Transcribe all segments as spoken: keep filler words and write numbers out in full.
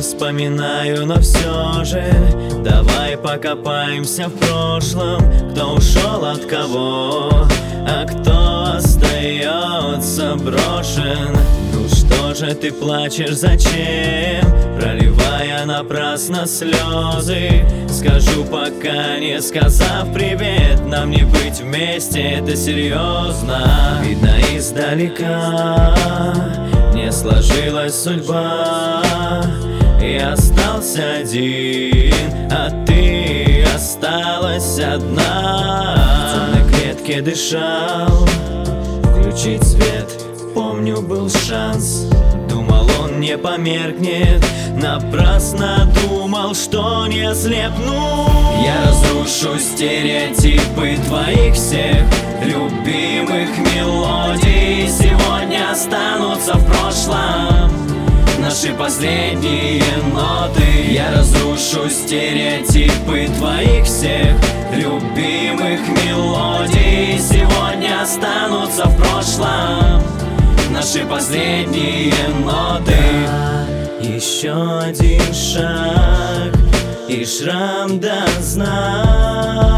вспоминаю, но все же давай покопаемся в прошлом. Кто ушел от кого, а кто остается брошен. Ну что же ты плачешь, зачем, проливая напрасно слезы? Скажу, пока не сказав привет, нам не быть вместе, это серьезно. Видно издалека, не сложилась судьба. Я остался один, а ты осталась одна. В темной клетке дышал, включить свет, помню, был шанс. Думал, он не померкнет, напрасно думал, что не ослепну. Я разрушу стереотипы твоих всех любимых мелодий. Сегодня останутся в прошлом наши последние ноты. Я разрушу стереотипы твоих всех любимых мелодий. Сегодня останутся в прошлом наши последние ноты. Еще один шаг, и шрам даст знать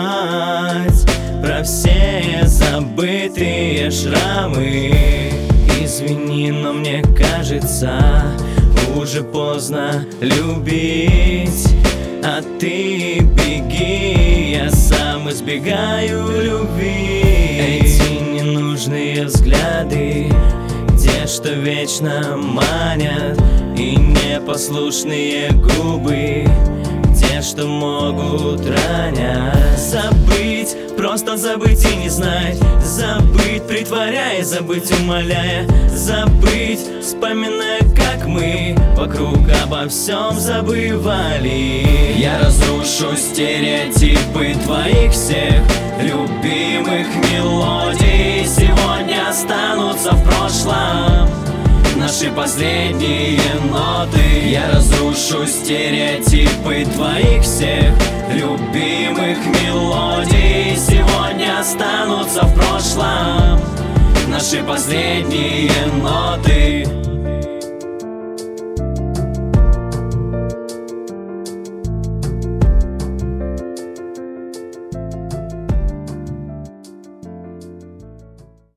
про все забытые шрамы. Извини, но мне кажется, уже поздно любить. А ты беги, я сам избегаю любви. Эти ненужные взгляды, те, что вечно манят, и непослушные губы, те, что могут ранять. Забыть, просто забыть и не знать. Забыть, притворяя, забыть, умоляя. Забыть, вспоминая, как мы вокруг обо всем забывали. Я разрушу стереотипы твоих всех любимых мелодий. Сегодня останутся в прошлом наши последние ноты. Я разрушу стереотипы твоих всех любимых мелодий. Сегодня останутся в прошлом наши последние ноты.